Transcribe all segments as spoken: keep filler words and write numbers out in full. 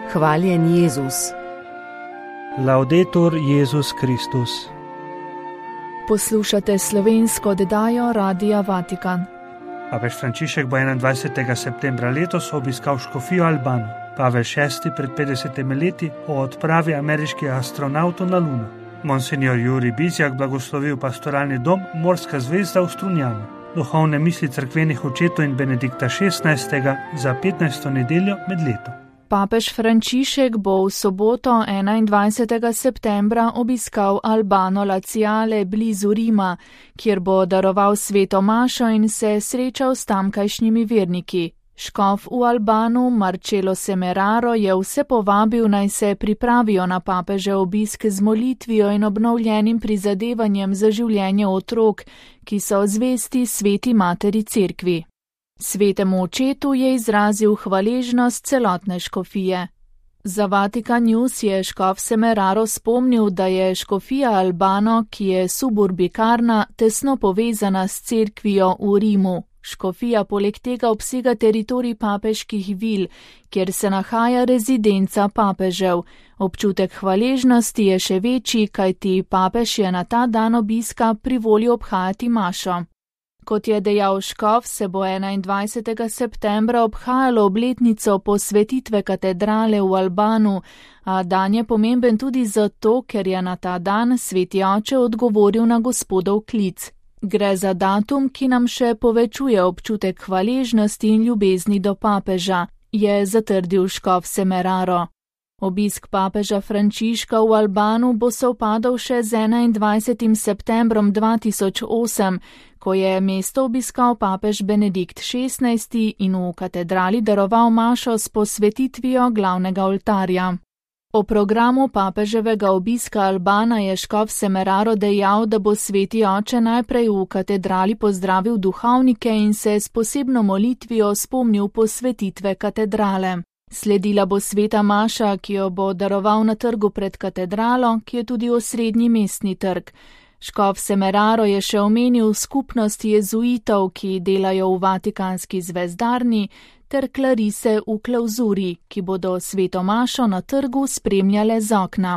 Hvaljen Jezus. Laudetur Jezus Kristus. Poslušate slovensko oddajo Radia Vatikan. Papež Frančišek bo enaindvajsetega septembra letos obiskal škofijo Albano. Pavel šesti pred petdesetimi leti o odpravi ameriških astronavtov na Luno. Monsignor Jurij Bizjak blagoslovil pastoralni dom Morska zvezda v Strunjanu. Duhovne misli cerkvenih očetov in Benedikta šestnajstega za petnajsto nedeljo med letom. Papež Frančišek bo v soboto enaindvajsetega septembra obiskal Albano Laziale blizu Rima, kjer bo daroval sveto mašo in se srečal s tamkajšnjimi verniki. Škof v Albanu Marcello Semeraro je vse povabil, naj se pripravijo na papežev obisk z molitvijo in obnovljenim prizadevanjem za življenje otrok, ki so zvesti sveti materi cerkvi. Svetemu očetu je izrazil hvaležnost celotne škofije. Za Vatikan News je škof Semeraro spomnil, da je škofija Albano, ki je suburbikarna, tesno povezana s cerkvijo v Rimu. Škofija poleg tega obsega teritorij papeških vil, kjer se nahaja rezidenca papežev. Občutek hvaležnosti je še večji, kajti papež je na ta dan obiska privolil obhajati mašo. Kot je dejal škof, se bo enaindvajsetega septembra obhajalo obletnico posvetitve katedrale v Albanu, a dan je pomemben tudi zato, ker je na ta dan sveti oče odgovoril na Gospodov klic. Gre za datum, ki nam še povečuje občutek hvaležnosti in ljubezni do papeža, je zatrdil škof Semeraro. Obisk papeža Frančiška v Albanu bo sovpadal še z enaindvajsetim septembrom dva tisoč osem, ko je mesto obiskal papež Benedikt šestnajsti in v katedrali daroval mašo s posvetitvijo glavnega oltarja. O programu papeževega obiska Albana je škof Semeraro dejal, da bo sveti oče najprej v katedrali pozdravil duhovnike in se s posebno molitvijo spomnil posvetitve katedrale. Sledila bo sveta maša, ki jo bo daroval na trgu pred katedralo, ki je tudi osrednji mestni trg. Škof Semeraro je še omenil skupnost jezuitov, ki delajo v Vatikanski zvezdarni, ter klarise v klauzuri, ki bodo sveto mašo na trgu spremljale z okna.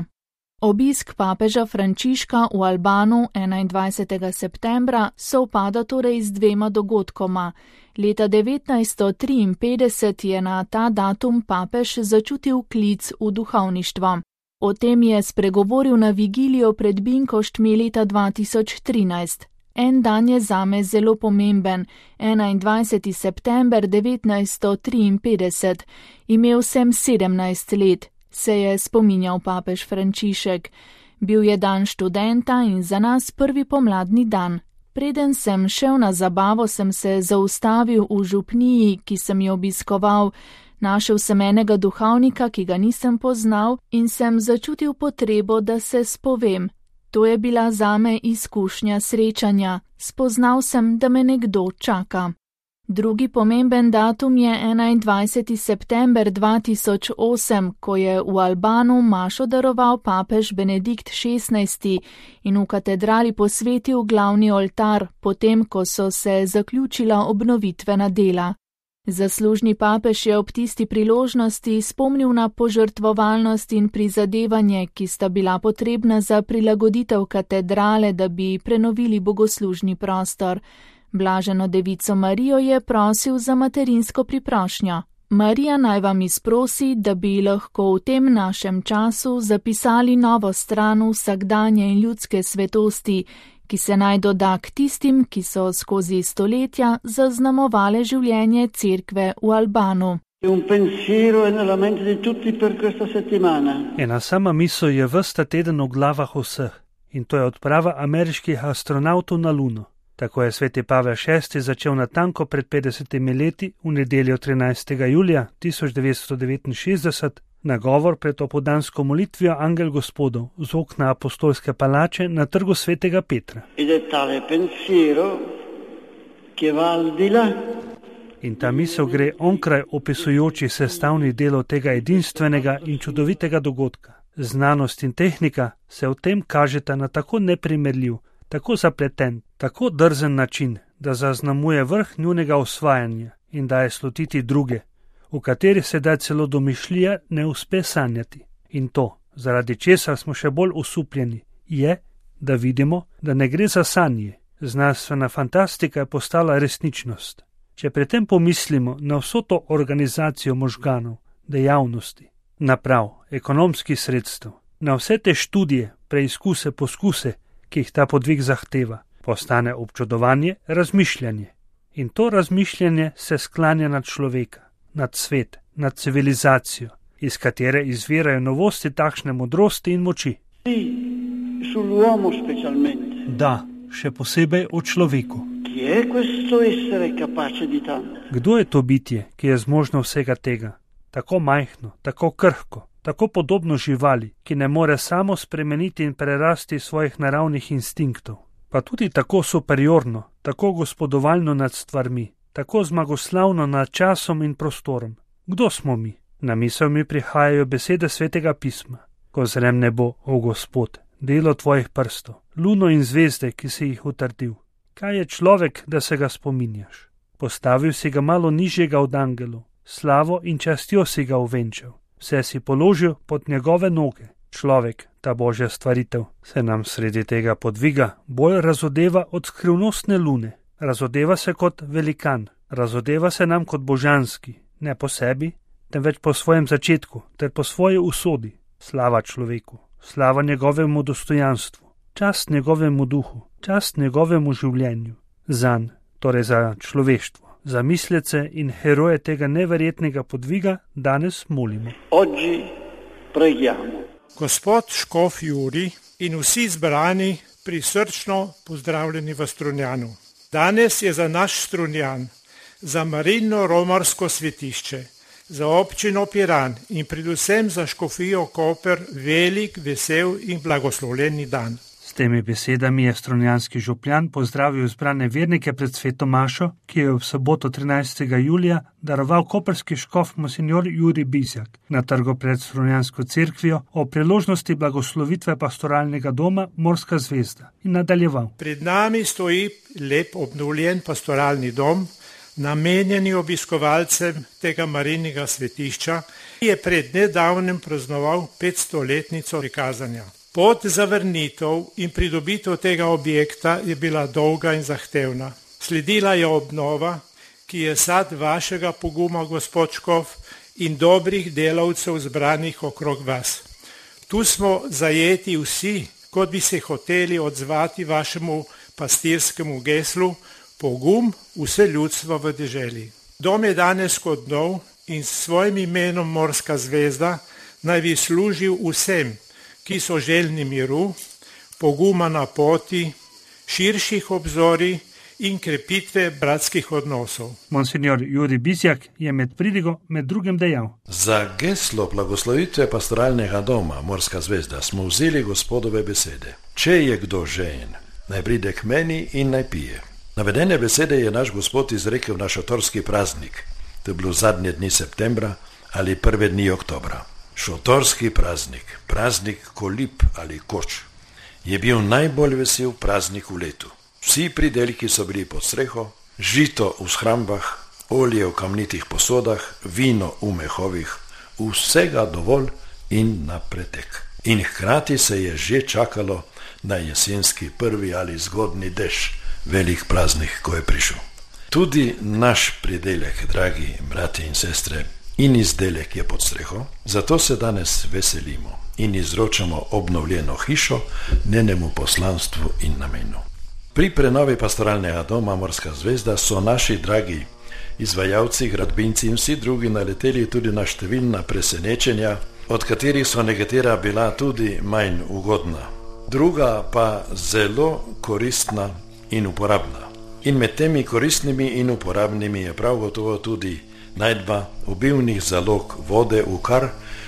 Obisk papeža Frančiška v Albanu enaindvajsetega septembra sovpada torej z dvema dogodkoma. Leta devetnajststo triinpetdeset je na ta datum papež začutil klic v duhovništvo. O tem je spregovoril na vigilijo pred Binkoštmi leta dva tisoč trinajst. En dan je zame zelo pomemben, enaindvajseti september devetnajststo triinpetdeset. Imel sem sedemnajst let, se je spominjal papež Frančišek. Bil je dan študenta in za nas prvi pomladni dan. Preden sem šel na zabavo, sem se zaustavil v župniji, ki sem jo obiskoval. Našel sem enega duhovnika, ki ga nisem poznal, in sem začutil potrebo, da se spovem. To je bila zame izkušnja srečanja. Spoznal sem, da me nekdo čaka. Drugi pomemben datum je enaindvajseti september dva tisoč osem, ko je v Albanu mašo daroval papež Benedikt šestnajsti in v katedrali posvetil glavni oltar, potem ko so se zaključila obnovitvena dela. Zaslužni papež je ob tisti priložnosti spomnil na požrtvovalnost in prizadevanje, ki sta bila potrebna za prilagoditev katedrale, da bi prenovili bogoslužni prostor. Blaženo devico Marijo je prosil za materinsko priprošnjo. Marija naj vam izprosi, da bi lahko v tem našem času zapisali novo stran vsakdanje in ljudske svetosti, ki se naj doda k tistim, ki so skozi stoletja zaznamovale življenje cerkve v Albanu. Ena sama misel je ves ta teden v glavah vseh, in to je odprava ameriških astronavtov na Luno. Tako je sveti Pavel šesti začel natanko pred petdesetimi leti v nedeljo trinajstega julija tisoč devetsto devetinšestdeset nagovor pred opoldansko molitvijo Angel Gospodov z okna apostolske palače na trgu svetega Petra. In ta misel gre onkraj opisujoči sestavnih delov tega edinstvenega in čudovitega dogodka. Znanost in tehnika se v tem kažeta na tako neprimerljiv, tako zapleten, tako drzen način, da zaznamuje vrh njunega osvajanja in daje slutiti druge. v kateri se da celo domišljija ne uspe sanjati. In to, zaradi česar smo še bolj osupljeni, je, da vidimo, da ne gre za sanje. Znanstvena fantastika je postala resničnost. Če pri tem pomislimo na vso to organizacijo možganov, dejavnosti, naprav, ekonomskih sredstev, na vse te študije, preizkuse, poskuse, ki jih ta podvig zahteva, postane občudovanje razmišljanje. In to razmišljanje se sklanja nad človeka, nad svet, nad civilizacijo, iz katere izvirajo novosti takšne modrosti in moči. Da, še posebej o človeku. Kdo je to bitje, ki je zmožno vsega tega? Tako majhno, tako krhko, tako podobno živali, ki ne more samo spremeniti in prerasti svojih naravnih instinktov. Pa tudi tako superiorno, tako gospodovalno nad stvarmi, tako zmagoslavno nad časom in prostorom. Kdo smo mi? Na misel mi prihajajo besede Svetega pisma. Ko zrem nebo, o Gospod, delo tvojih prstov, luno in zvezde, ki si jih utrdil. Kaj je človek, da se ga spominjaš? Postavil si ga malo nižjega od angelov, slavo in častjo si ga uvenčal, vse si položil pod njegove noge. Človek, ta božja stvaritev, se nam sredi tega podviga bolj razodeva od skrivnostne lune. Razodeva se kot velikan, razodeva se nam kot božanski, ne po sebi, temveč po svojem začetku ter po svoji usodi. Slava človeku, slava njegovemu dostojanstvu, čast njegovemu duhu, čast njegovemu življenju. Zanj, torej za človeštvo, za mislece in heroje tega neverjetnega podviga danes molimo. Oggi preghiamo. Gospod škof Jurij in vsi zbrani prisrčno pozdravljeni v Strunjanu. Danes je za naš Strunjan, za Marijino romarsko svetišče, za občino Piran in predvsem za škofijo Koper velik, vesel in blagoslovljeni dan. S temi besedami je strunjanski župljan pozdravil zbrane vernike pred sveto mašo, ki je v soboto trinajstega julija daroval koprski škof monsignor Jurij Bizjak na trgu pred strunjansko cerkvijo o priložnosti blagoslovitve pastoralnega doma Morska zvezda in nadaljeval. Pred nami stoji lep obnovljen pastoralni dom, namenjeni obiskovalcem tega Marijinega svetišča, ki je pred nedavnem praznoval petstoletnico prikazanja. Pot za vrnitev in pridobitev tega objekta je bila dolga in zahtevna. Sledila je obnova, ki je sad vašega poguma, gospod škof, in dobrih delavcev zbranih okrog vas. Tu smo zajeti vsi, kot bi se hoteli odzvati vašemu pastirskemu geslu, pogum vse ljudstva v deželi. Dom je danes kot nov in s svojim imenom Morska zvezda naj bi služil vsem, ki so željni miru, poguma na poti, širših obzorij in krepitve bratskih odnosov. Monsignor Jurij Bizjak je med pridigo med drugim dejal. Za geslo blagoslovitve pastoralnega doma Morska zvezda smo vzeli gospodove besede. Če je kdo žejen, naj pride k meni in naj pije. Navedene besede je naš gospod izrekel na šotorski praznik. To je bilo zadnje dni septembra ali prve dni oktobra. Šotorski praznik, praznik kolib ali koč, je bil najbolj vesel praznik v letu. Vsi pridelki so bili pod streho, žito v shrambah, olje v kamnitih posodah, vino v mehovih, vsega dovolj in na pretek. In hkrati se je že čakalo na jesenski prvi ali zgodni dež, velik praznik, ko je prišel. Tudi naš pridelek, dragi brati in sestre, in izdelek je pod streho, zato se danes veselimo in izročamo obnovljeno hišo njenemu poslanstvu in namenu. Pri prenovi pastoralnega doma Morska zvezda so naši dragi izvajalci, gradbinci in vsi drugi naleteli tudi na številna presenečenja, od katerih so nekatera bila tudi manj ugodna, druga pa zelo koristna in uporabna. In med temi koristnimi in uporabnimi je prav gotovo tudi najdba obilnih zalog vode v kar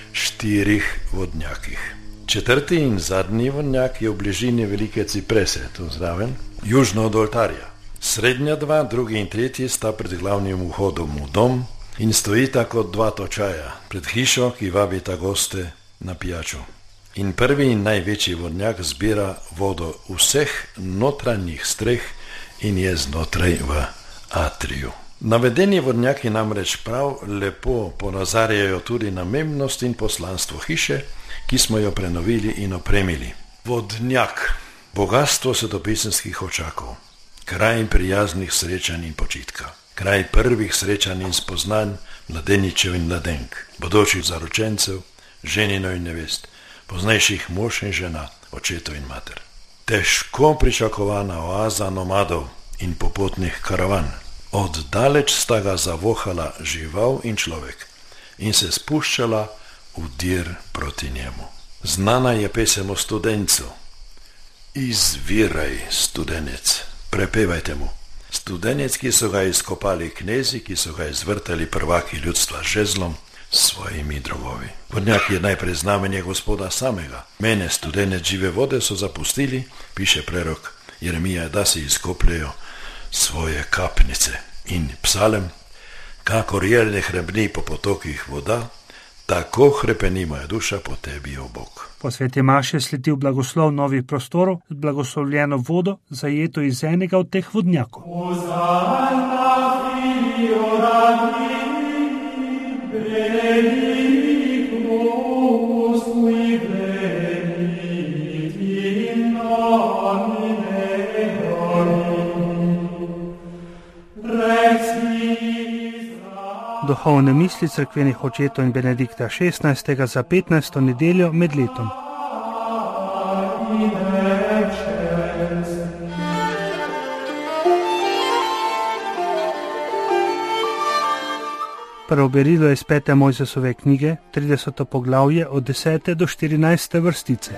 štirih vodnjakih. Četrti in zadnji vodnjak je v bližini velike ciprese, tu zraven, južno od oltarja. Srednja dva, drugi in tretji, sta pred glavnim vhodom v dom in stojita kot dva točaja pred hišo, ki vabita goste na pijačo. In prvi in največji vodnjak zbira vodo vseh notranjih streh in je znotraj v atriju. Navedeni vodnjaki namreč prav lepo ponazarjajo tudi namembnost in poslanstvo hiše, ki smo jo prenovili in opremili. Vodnjak, bogatstvo svetopisemskih očakov, kraj prijaznih srečanj in počitka, kraj prvih srečanj in spoznanj mladeničev in mladenk, bodočih zaročencev, ženino in nevest, poznejših mož in žena, očetov in mater. Težko pričakovana oaza nomadov in popotnih karavan. Od daleč sta ga zavohala žival in človek in se spuščala v dir proti njemu. Znana je pesem o studencu. Izviraj, studenec, prepevajte mu. Studenec, ki so ga izkopali knezi, ki so ga izvrtali prvaki ljudstva z žezlom, s svojimi drogovi. Vodnjak je najprej znamenje Gospoda samega. Mene, studenec žive vode, so zapustili, piše prerok Jeremija, da si izkopljajo svoje kapnice. In psalem, kakor jelne hrebni po potokih voda, tako hrepeni moja duša po tebi, o Bog. Po sveti maši je sledil blagoslov novih prostorov z blagoslovljeno vodo, zajeto iz enega od teh vodnjakov. Duhovne misli cerkvenih očetov in Benedikta šestnajstega za petnajsto nedeljo med letom. Prvo berilo je iz pete Mojzesove knjige, trideseto poglavje od desete do štirinajste vrstice.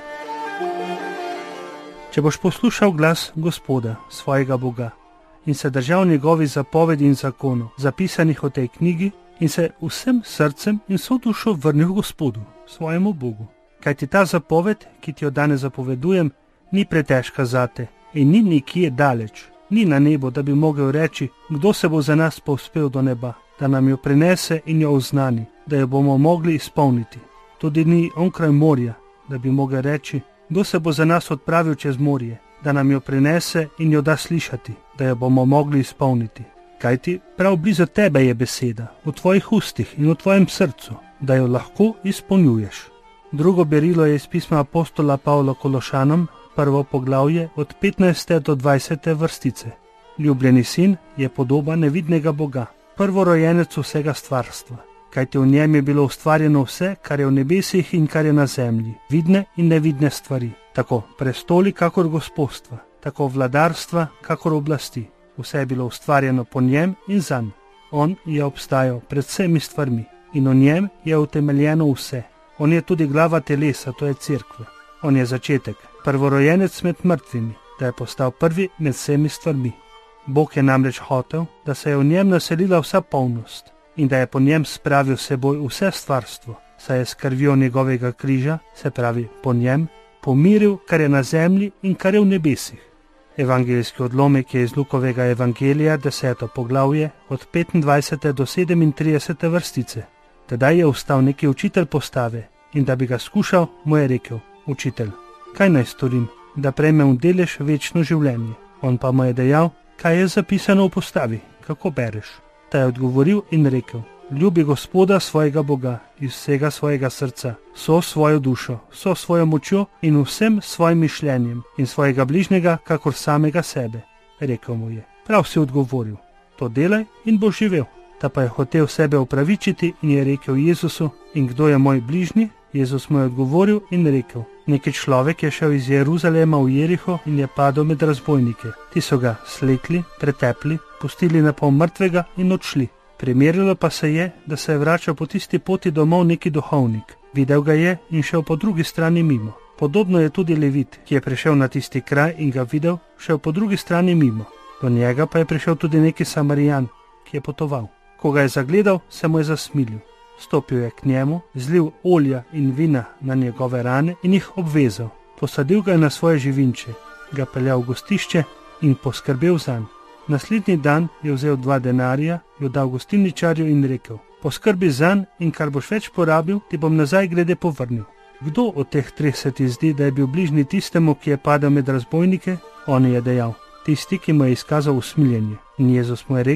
Če boš poslušal glas Gospoda, svojega Boga, in se držal njegovi zapovedi in zakonov, zapisanih v tej knjigi, in se vsem srcem in vso dušo vrnil Gospodu, svojemu Bogu. Kajti ta zapoved, ki ti jo danes zapovedujem, ni pretežka zate in ni nikje daleč, ni na nebu, da bi mogel reči, kdo se bo za nas povzpel do neba, da nam jo prinese in jo oznani, da jo bomo mogli izpolniti. Tudi ni onkraj morja, da bi mogel reči, kdo se bo za nas odpravil čez morje, da nam jo prinese in jo da slišati, da jo bomo mogli izpolniti. Kajti prav blizu tebe je beseda, v tvojih ustih in v tvojem srcu, da jo lahko izpolnjuješ. Drugo berilo je iz pisma apostola Pavla Kološanom, prvo poglavje od petnajste do dvajsete vrstice. Ljubljeni sin je podoba nevidnega Boga, prvorojenec vsega stvarstva. Kajti v njem je bilo ustvarjeno vse, kar je v nebesih in kar je na zemlji, vidne in nevidne stvari, tako prestoli kakor gospodstva, tako vladarstva kakor oblasti. Vse je bilo ustvarjeno po njem in zanj. On je obstajal pred vsemi stvarmi in v njem je utemeljeno vse. On je tudi glava telesa, to je cerkve. On je začetek, prvorojenec med mrtvimi, da je postal prvi med vsemi stvarmi. Bog je namreč hotel, da se je v njem naselila vsa polnost in da je po njem spravil seboj vse stvarstvo, saj je s krvjo njegovega križa, se pravi po njem, pomiril, kar je na zemlji in kar je v nebesih. Evangeljski odlomek je iz Lukovega evangelija, deseto poglavje, od petindvajsete do sedemintridesete vrstice. Tedaj je vstal neki učitelj postave in da bi ga skušal, mu je rekel: Učitelj, kaj naj storim, da prejmem delež večno življenje? On pa mu je dejal: Kaj je zapisano v postavi, kako bereš? Ta je odgovoril in rekel: Ljubi Gospoda svojega Boga iz vsega svojega srca, vso svojo dušo, vso svojo močjo in vsem svojim mišljenjem in svojega bližnjega kakor samega sebe. Rekel mu je: Prav si odgovoril, to delaj in boš živel. Ta pa je hotel sebe opravičiti in je rekel Jezusu: In kdo je moj bližnji? Jezus mu je odgovoril in rekel: Neki človek je šel iz Jeruzalema v Jeriho in je padel med razbojnike. Ti so ga slekli, pretepli, pustili na pol mrtvega in odšli. Primerilo pa se je, da se je vračal po tisti poti domov neki duhovnik. Videl ga je in šel po drugi strani mimo. Podobno je tudi Levit, ki je prišel na tisti kraj in ga videl, šel po drugi strani mimo. Do njega pa je prišel tudi neki Samarijan, ki je potoval. Ko ga je zagledal, se mu je zasmilil. Stopil je k njemu, zlil olja in vina na njegove rane in jih obvezal. Posadil ga je na svoje živinče, ga peljal v gostišče in poskrbel zanj. Naslednji dan je vzel dva denarja, jo dal gostilničarju in rekel: Poskrbi zanj in kar boš več porabil, ti bom nazaj glede povrnil. Kdo od teh treh se ti zdi, da je bil bližnji tistemu, ki je padel med razbojnike? On je dejal: Tisti, ki mu je izkazal usmiljenje. In Jezus mu je rekel: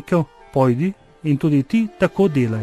pojdi in tudi ti tako delaj.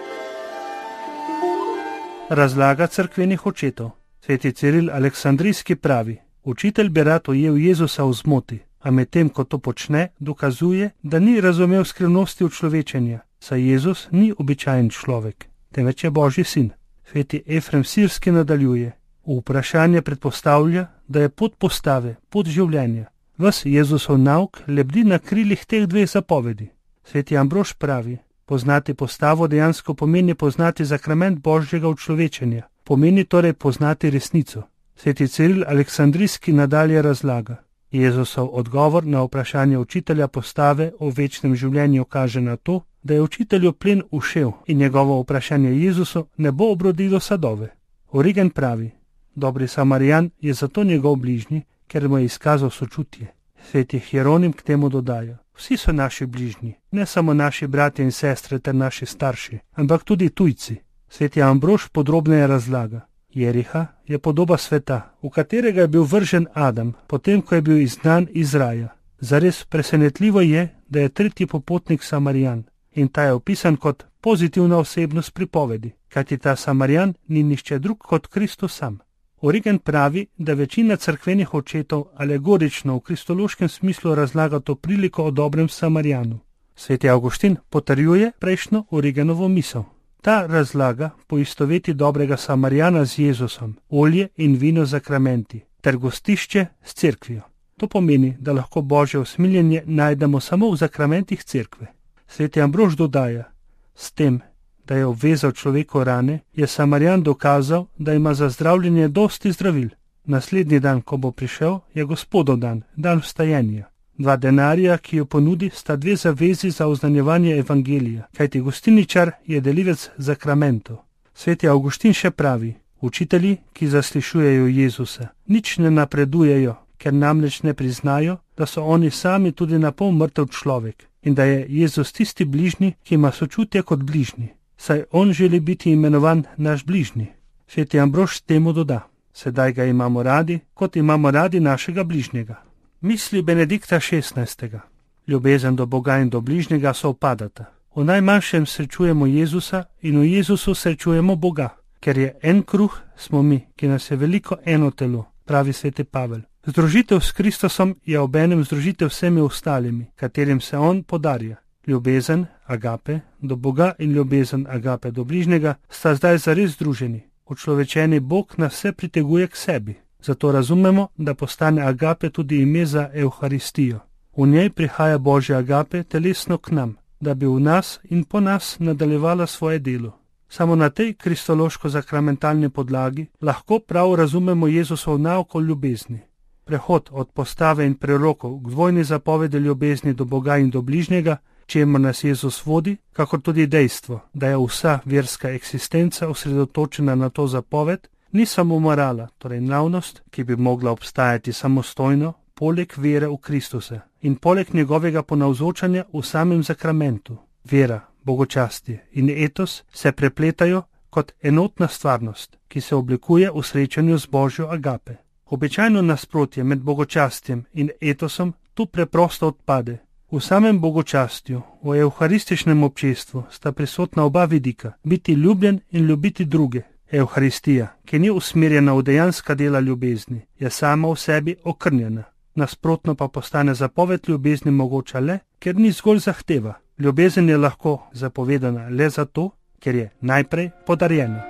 Razlaga cerkvenih očetov. Sveti Ciril Aleksandrijski pravi: učitelj bi rad ujel Jezusa v zmoti, a medtem ko to počne, dokazuje, da ni razumel skrivnosti učlovečenja, saj Jezus ni običajen človek, temveč je Božji sin. Sveti Efrem Sirski nadaljuje: v vprašanje predpostavlja, da je pot postave, pot življenja. Ves Jezusov nauk lebdi na krilih teh dveh zapovedi. Sveti Ambrož pravi: poznati postavo dejansko pomeni poznati zakrament Božjega učlovečenja, pomeni torej poznati resnico. Sveti Ciril Aleksandrijski nadalje razlaga: Jezusov odgovor na vprašanje učitelja postave o večnem življenju kaže na to, da je učitelju plen ušel in njegovo vprašanje Jezusu ne bo obrodilo sadove. Origen pravi: dobri Samarijan je zato njegov bližnji, ker mu je izkazal sočutje. Sveti Hieronim k temu dodaja: vsi so naši bližnji, ne samo naši bratje in sestre ter naši starši, ampak tudi tujci. Sveti Ambrož podrobneje razlaga: Jeriha je podoba sveta, v katerega je bil vržen Adam, potem ko je bil izgnan iz raja. Zares presenetljivo je, da je tretji popotnik Samarijan in ta je opisan kot pozitivna osebnost pripovedi, kajti ta Samarijan ni nihče drug kot Kristus sam. Origen pravi, da večina cerkvenih očetov alegorično v kristološkem smislu razlaga to priliko o dobrem Samarijanu. Sveti Avguštin potrjuje prejšnjo Origenovo misel. Ta razlaga poistoveti dobrega Samarijana z Jezusom, olje in vino zakramenti, ter gostišče s cerkvijo. To pomeni, da lahko Božje usmiljenje najdemo samo v zakramentih cerkve. Sveti Ambrož dodaja: s tem, da je obvezal človeku rane, je Samarijan dokazal, da ima za zdravljenje dosti zdravil. Naslednji dan, ko bo prišel, je Gospodov dan, dan vstajenja. Dva denarja, ki jo ponudi, sta dve zavezi za oznanjevanje evangelija, kajti gostilničar je delivec zakramentov. Sveti Avguštin še pravi: učitelji, ki zaslišujejo Jezusa, nič ne napredujejo, ker namreč ne priznajo, da so oni sami tudi napol mrtev človek in da je Jezus tisti bližnji, ki ima sočutje kot bližnji, saj on želi biti imenovan naš bližnji. Sveti Ambrož temu doda: sedaj ga imamo radi, kot imamo radi našega bližnjega. Misli Benedikta šestnajstega. Ljubezen do Boga in do bližnjega sovpadata. V najmanjšem srečujemo Jezusa in v Jezusu srečujemo Boga. Ker je en kruh, smo mi, ki nas je veliko eno telo, pravi sveti Pavel. Združitev s Kristusom je obenem združitev vsemi ostalimi, katerim se on podarja. Ljubezen, agape, do Boga in ljubezen, agape, do bližnjega sta zdaj zares združeni. Učlovečeni Bog nas vse priteguje k sebi. Zato razumemo, da postane agape tudi ime za Evharistijo. V njej prihaja Božja agape telesno k nam, da bi v nas in po nas nadaljevala svoje delo. Samo na tej kristološko-zakramentalni podlagi lahko prav razumemo Jezusov nauk o ljubezni. Prehod od postave in prerokov k dvojni zapovedi ljubezni do Boga in do bližnjega, čemur nas Jezus vodi, kakor tudi dejstvo, da je vsa verska eksistenca osredotočena na to zapoved, ni samo morala, torej nravnost, ki bi mogla obstajati samostojno, poleg vere v Kristusa in poleg njegovega ponavzočanja v samem zakramentu. Vera, bogočastje in etos se prepletajo kot enotna stvarnost, ki se oblikuje v srečanju z Božjo agape. Običajno nasprotje med bogočastjem in etosom tu preprosto odpade. V samem bogočastju, v evharističnem občestvu sta prisotna oba vidika, biti ljubljen in ljubiti druge. Evharistija, ki ni usmerjena v dejanska dela ljubezni, je sama v sebi okrnjena. Nasprotno pa postane zapoved ljubezni mogoča le, ker ni zgolj zahteva. Ljubezen je lahko zapovedana le zato, ker je najprej podarjena.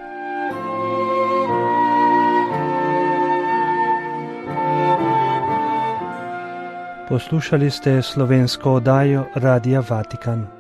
Poslušali ste slovensko oddajo Radia Vatikan.